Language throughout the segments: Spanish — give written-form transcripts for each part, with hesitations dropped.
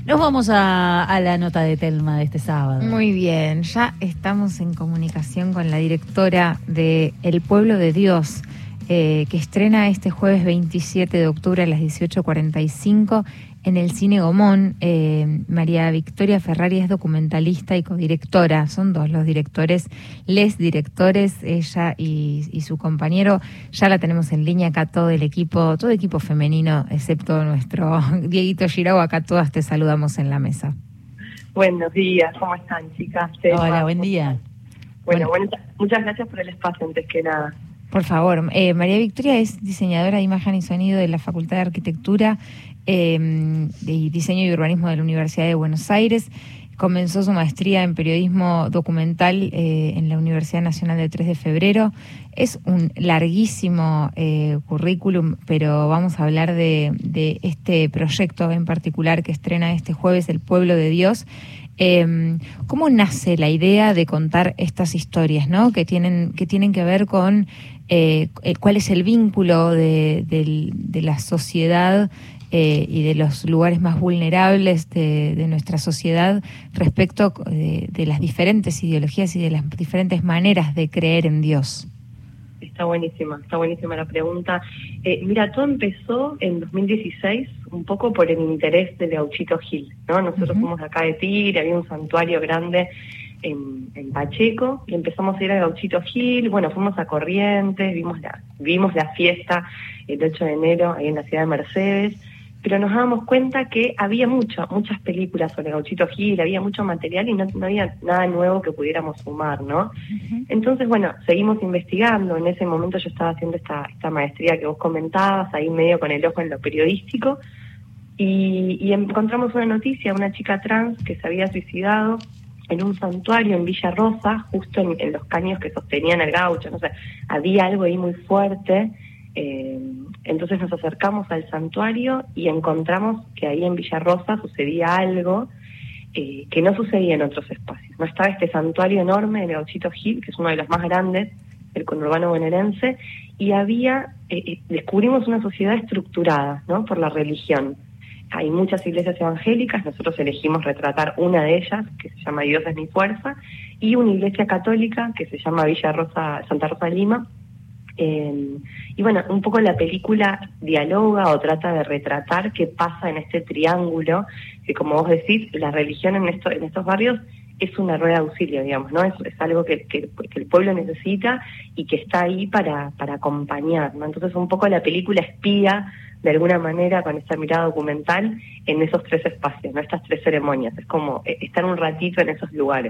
Nos vamos a la nota de Telma de este sábado. Muy bien, ya estamos en comunicación con la directora de El Pueblo de Dios, que estrena este jueves 27 de octubre a las 18:45 en el Cine Gomón. María Victoria Ferrari es documentalista y codirectora. Son dos los directores, les directores, ella y su compañero. Ya la tenemos en línea acá, todo equipo femenino, excepto nuestro Dieguito Girau. Acá todas te saludamos en la mesa. Buenos días, ¿cómo están, chicas? Hola, buen día. Bueno, muchas gracias por el espacio, antes que nada. Por favor, María Victoria es diseñadora de imagen y sonido de la Facultad de Arquitectura y Diseño y Urbanismo de la Universidad de Buenos Aires. Comenzó su maestría en periodismo documental en la Universidad Nacional de 3 de Febrero. Es un larguísimo currículum, pero vamos a hablar de este proyecto en particular que estrena este jueves, El Pueblo de Dios. ¿Cómo nace la idea de contar estas historias, ¿no? que tienen que ver con cuál es el vínculo de la sociedad y de los lugares más vulnerables de nuestra sociedad respecto de las diferentes ideologías y de las diferentes maneras de creer en Dios? Está buenísima la pregunta. Mira, todo empezó en 2016, un poco por el interés de Gauchito Gil, ¿no? Nosotros somos acá de Tigre, había un santuario grande en Pacheco, y empezamos a ir a Gauchito Gil. Bueno, fuimos a Corrientes, vimos la fiesta el 8 de enero ahí en la ciudad de Mercedes, pero nos dábamos cuenta que había muchas películas sobre Gauchito Gil, había mucho material y no había nada nuevo que pudiéramos sumar, ¿no? Entonces, bueno, seguimos investigando. En ese momento yo estaba haciendo esta maestría que vos comentabas, ahí medio con el ojo en lo periodístico, y encontramos una noticia, una chica trans que se había suicidado en un santuario en Villa Rosa, justo en los caños que sostenían al gaucho. No sé, había algo ahí muy fuerte. Entonces nos acercamos al santuario y encontramos que ahí en Villa Rosa sucedía algo que no sucedía en otros espacios. No estaba este santuario enorme de Gauchito Gil, que es uno de los más grandes del conurbano bonaerense, y descubrimos una sociedad estructurada, ¿no?, por la religión. Hay muchas iglesias evangélicas, nosotros elegimos retratar una de ellas, que se llama Dios es mi fuerza, y una iglesia católica que se llama Santa Rosa de Lima. Y bueno, un poco la película dialoga o trata de retratar qué pasa en este triángulo, que como vos decís, la religión en estos barrios es una rueda de auxilio, digamos, ¿no? Es algo que el pueblo necesita y que está ahí para acompañar, ¿no? Entonces un poco la película espía de alguna manera con esta mirada documental en esos tres espacios, ¿no? Estas tres ceremonias, es como estar un ratito en esos lugares.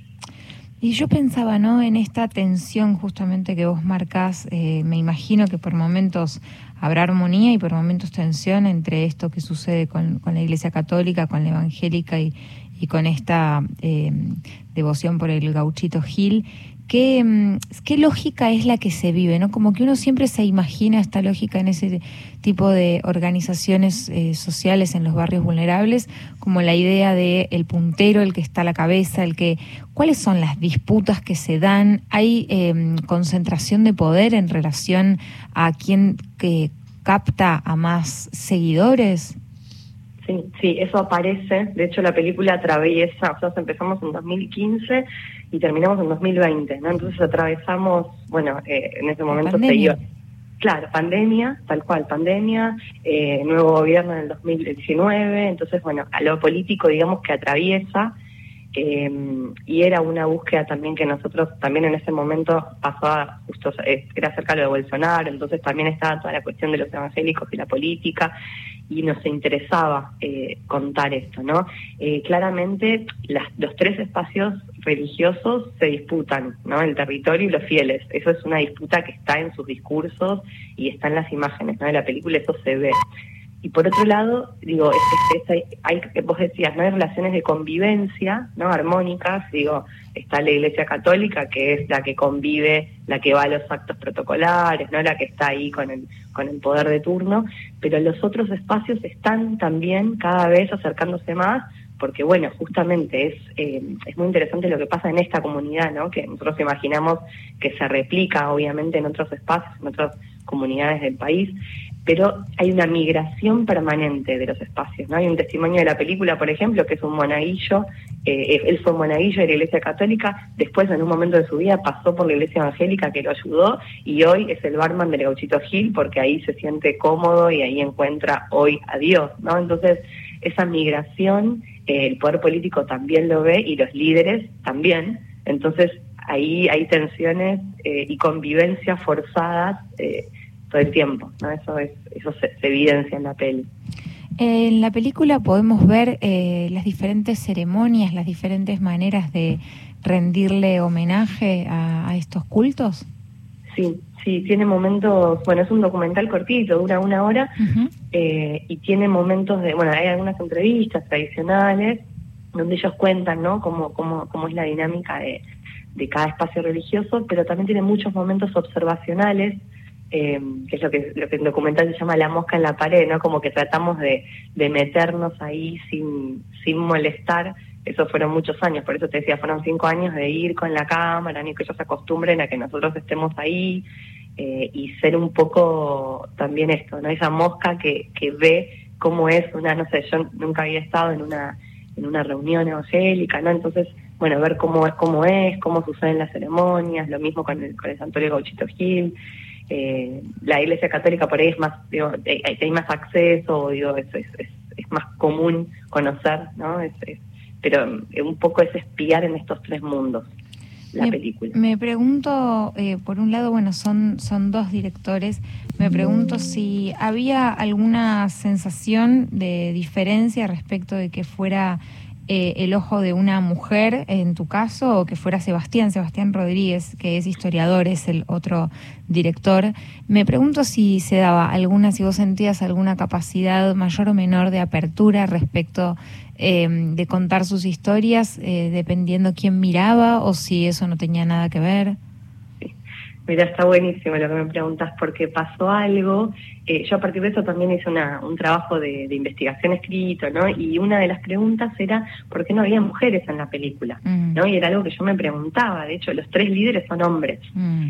Y yo pensaba, ¿no?, en esta tensión justamente que vos marcás. Me imagino que por momentos habrá armonía y por momentos tensión entre esto que sucede con la Iglesia Católica, con la evangélica y con esta devoción por el Gauchito Gil. ¿Qué lógica es la que se vive, ¿no? Como que uno siempre se imagina esta lógica en ese tipo de organizaciones sociales en los barrios vulnerables, como la idea de el puntero, el que está a la cabeza, ¿cuáles son las disputas que se dan? ¿Hay concentración de poder en relación a quién que capta a más seguidores? Sí, eso aparece. De hecho, la película atraviesa, o sea, empezamos en 2015 y terminamos en 2020, ¿no? Entonces atravesamos, bueno, en ese momento se iba. Claro, pandemia, tal cual, nuevo gobierno en el 2019, entonces, bueno, a lo político, digamos, que atraviesa, y era una búsqueda también que nosotros, también en ese momento pasaba, justo era cerca de lo de Bolsonaro, entonces también estaba toda la cuestión de los evangélicos y la política, y nos interesaba contar esto, ¿no? Claramente los tres espacios religiosos se disputan, ¿no? El territorio y los fieles. Eso es una disputa que está en sus discursos y está en las imágenes, ¿no? De la película eso se ve. Y por otro lado, digo, vos decías, ¿no?, hay relaciones de convivencia, ¿no?, armónicas. Digo, está la Iglesia Católica, que es la que convive, la que va a los actos protocolares, ¿no?, la que está ahí con el poder de turno, pero los otros espacios están también cada vez acercándose más, porque bueno, justamente es muy interesante lo que pasa en esta comunidad, ¿no?, que nosotros imaginamos que se replica obviamente en otros espacios, en otras comunidades del país. pero hay una migración permanente de los espacios, ¿no? Hay un testimonio de la película, por ejemplo, que es un monaguillo, él fue monaguillo de la Iglesia Católica, después en un momento de su vida pasó por la Iglesia Evangélica que lo ayudó, y hoy es el barman del Gauchito Gil porque ahí se siente cómodo y ahí encuentra hoy a Dios, ¿no? Entonces, esa migración, el poder político también lo ve y los líderes también, entonces ahí hay tensiones y convivencias forzadas todo el tiempo, ¿no? Eso se evidencia en la peli. En la película podemos ver las diferentes ceremonias, las diferentes maneras de rendirle homenaje a estos cultos. Sí, tiene momentos, bueno, es un documental cortito, dura 1 hora, y tiene momentos hay algunas entrevistas tradicionales donde ellos cuentan, ¿no? Cómo es la dinámica de cada espacio religioso, pero también tiene muchos momentos observacionales, que es lo que el documental se llama la mosca en la pared, ¿no? Como que tratamos de meternos ahí sin molestar. Eso fueron muchos años, por eso te decía, fueron 5 años de ir con la cámara, ni que ellos se acostumbren a que nosotros estemos ahí, y ser un poco también esto, ¿no? Esa mosca que ve cómo es no sé, yo nunca había estado en una reunión evangélica, ¿no? Entonces, bueno, ver cómo suceden las ceremonias, lo mismo con el santuario Gauchito Gil. La Iglesia Católica por ahí es más, hay más acceso, es más común conocer, ¿no? Pero un poco es espiar en estos 3 mundos la película. Me pregunto, por un lado, bueno, son 2 directores, me pregunto si había alguna sensación de diferencia respecto de que fuera el ojo de una mujer, en tu caso, o que fuera Sebastián Rodríguez, que es historiador, es el otro director. Me pregunto si se daba si vos sentías alguna capacidad mayor o menor de apertura respecto de contar sus historias, dependiendo quién miraba, o si eso no tenía nada que ver. Mira, está buenísimo lo que me preguntas, porque pasó algo. Yo a partir de eso también hice un trabajo de investigación escrito, ¿no? Y una de las preguntas era ¿por qué no había mujeres en la película? ¿No? Y era algo que yo me preguntaba. De hecho, los 3 líderes son hombres.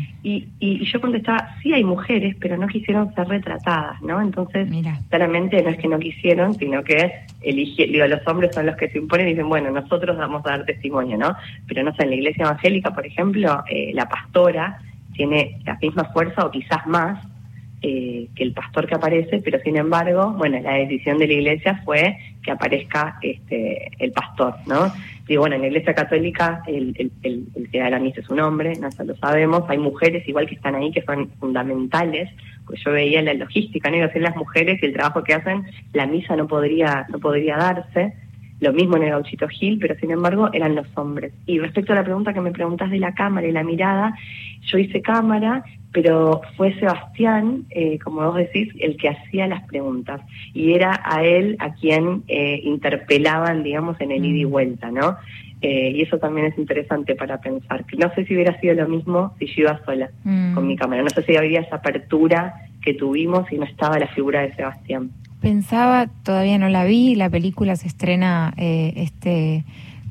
Y yo contestaba, sí hay mujeres, pero no quisieron ser retratadas, ¿no? Entonces, claramente no es que no quisieron, sino que los hombres son los que se imponen y dicen, bueno, nosotros vamos a dar testimonio, ¿no? Pero no sé, en la Iglesia Evangélica, por ejemplo, la pastora tiene la misma fuerza o quizás más que el pastor que aparece, pero sin embargo, bueno, la decisión de la Iglesia fue que aparezca el pastor, ¿no? Y bueno, en la Iglesia Católica el que da la misa es un hombre, no lo sabemos, hay mujeres igual que están ahí que son fundamentales, pues yo veía la logística, ¿no? Iba a ser las mujeres y el trabajo que hacen, la misa no podría darse. Lo mismo en el Gauchito Gil, pero sin embargo eran los hombres. Y respecto a la pregunta que me preguntás de la cámara y la mirada, yo hice cámara, pero fue Sebastián, como vos decís, el que hacía las preguntas. Y era a él a quien interpelaban, digamos, en el ida y vuelta, ¿no? Y eso también es interesante para pensar. Que no sé si hubiera sido lo mismo si yo iba sola con mi cámara. No sé si habría esa apertura que tuvimos si no estaba la figura de Sebastián. Pensaba, todavía no la vi, la película se estrena este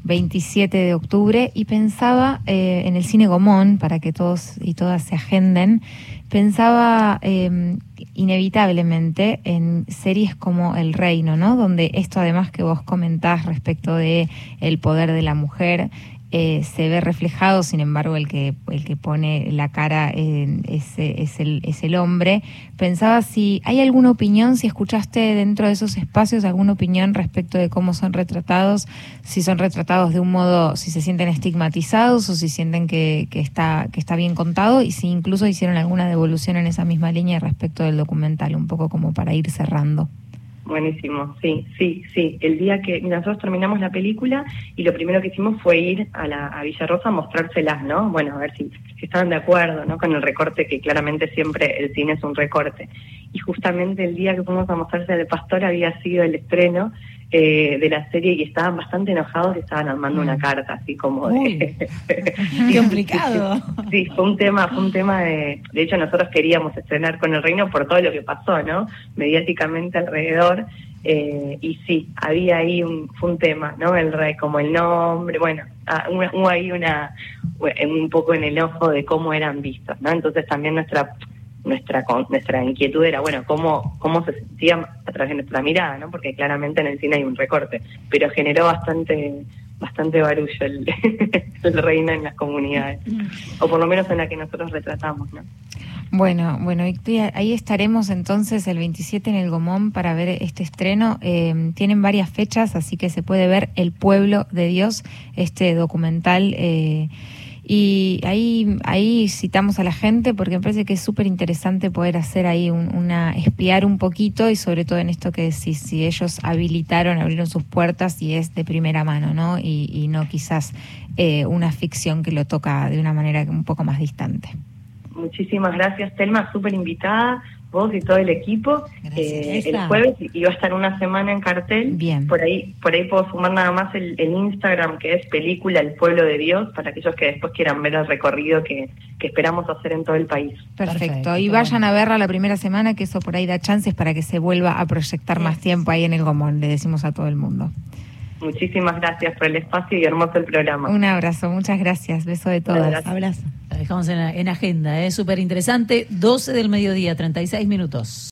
27 de octubre, y pensaba en el Cine Gomón, para que todos y todas se agenden, pensaba inevitablemente en series como El Reino, ¿no? Donde esto además que vos comentás respecto de el poder de la mujer, se ve reflejado, sin embargo el que pone la cara es el hombre. Pensaba si hay alguna opinión, si escuchaste dentro de esos espacios alguna opinión respecto de cómo son retratados, si son retratados de un modo, si se sienten estigmatizados o si sienten que está bien contado, y si incluso hicieron alguna devolución en esa misma línea respecto del documental, un poco como para ir cerrando. Buenísimo, sí. El día que nosotros terminamos la película y lo primero que hicimos fue ir a Villarrosa a mostrárselas, ¿no? Bueno, a ver si estaban de acuerdo, ¿no? Con el recorte, que claramente siempre el cine es un recorte. Y justamente el día que fuimos a mostrarse al pastor había sido el estreno de la serie, y estaban bastante enojados y estaban armando una carta así como de... ¡Qué complicado! Sí, fue un tema de hecho nosotros queríamos estrenar con El Reino por todo lo que pasó, ¿no? Mediáticamente alrededor, y sí, había ahí fue un tema, ¿no? El rey, como el nombre, bueno, hubo ahí un poco en el ojo de cómo eran vistos, ¿no? Entonces también nuestra inquietud era, bueno, cómo se sentía a través de nuestra mirada, ¿no? Porque claramente en el cine hay un recorte, pero generó bastante barullo el reino en las comunidades, o por lo menos en la que nosotros retratamos, ¿no? Bueno, Victoria, ahí estaremos entonces el 27 en el Gomón para ver este estreno. Tienen varias fechas, así que se puede ver El Pueblo de Dios, este documental. Y ahí citamos a la gente porque me parece que es súper interesante poder hacer ahí espiar un poquito, y sobre todo en esto que decís, si ellos abrieron sus puertas y es de primera mano, ¿no? Y no quizás una ficción que lo toca de una manera un poco más distante. Muchísimas gracias, Telma, súper invitada, vos y todo el equipo. El jueves iba a estar una semana en cartel. Bien. Por ahí puedo sumar nada más el Instagram, que es película El Pueblo de Dios, para aquellos que después quieran ver el recorrido que esperamos hacer en todo el país. Perfecto. Y vayan a verla la primera semana, que eso por ahí da chances para que se vuelva a proyectar más tiempo ahí en el Gomón, le decimos a todo el mundo. Muchísimas gracias por el espacio y hermoso el programa. Un abrazo, muchas gracias. Beso de todas. Abrazo. La dejamos en agenda, súper interesante. 12 del mediodía, 36 minutos.